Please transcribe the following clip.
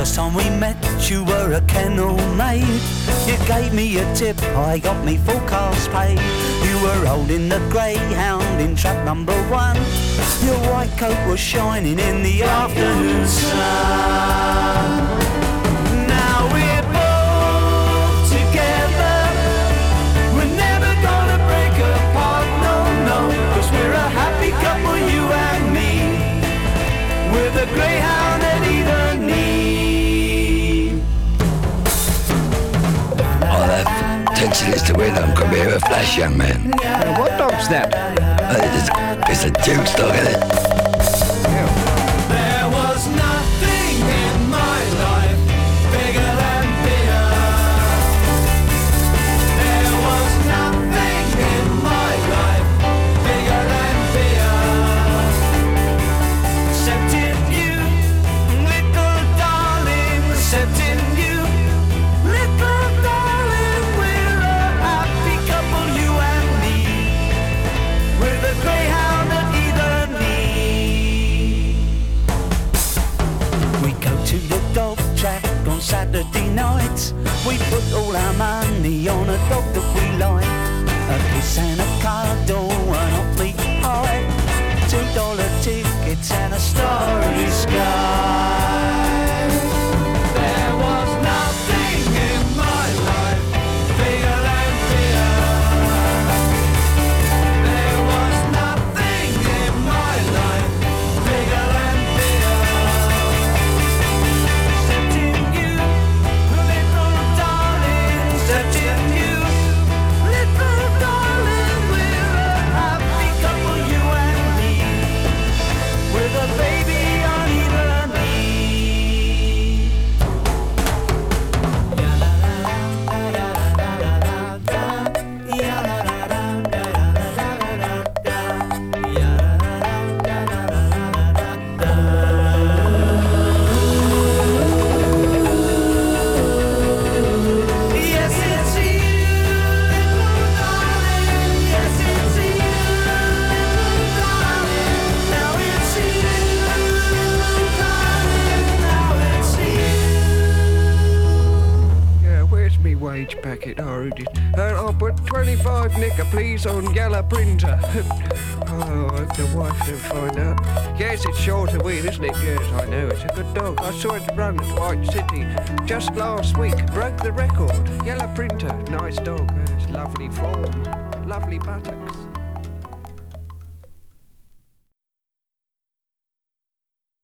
First time we met, you were a kennel maid. You gave me a tip, I got me full cast paid. You were holding the greyhound in trap number 1. Your white coat was shining in the afternoon sun. Now we're both together. We're never gonna break apart, no, no. 'Cause we're a happy couple, you and me. We're the greyhound at either knee. Oh, that potential is to win. I'm going to be a flash, young man. What dog's that? It's a Duke's dog, isn't it? There was nothing in my life bigger than beer. There was nothing in my life bigger than beer. Except in you, little darling, except in you, little darling. We're a happy couple, you and me. We're the greyhound at either knee. We go to the dog track on Saturday nights. We put all our money on a dog that we like. A kiss and a cuddle, an awfully high. $2 tickets and a starry sky. There was nothing in my life bigger than beer. There was nothing in my life bigger than beer. Except in you, little darling, except in you, little darling. We're a happy couple, you and me. With a baby on either knee. Yes, it's you, little darling. Yes, it's you, little darling. Now it's you, darling. Now it's you. Yeah, where's me wage packet? Oh, I'll put 25 nicker, please, on yellow printer. Oh, I hope the wife don't find out. Yes, it's short of weed, isn't it? Yes, I know. It's a good dog. I saw it run at White City just last week. Broke the record. Yellow printer. Nice dog. It's lovely form. Lovely buttocks.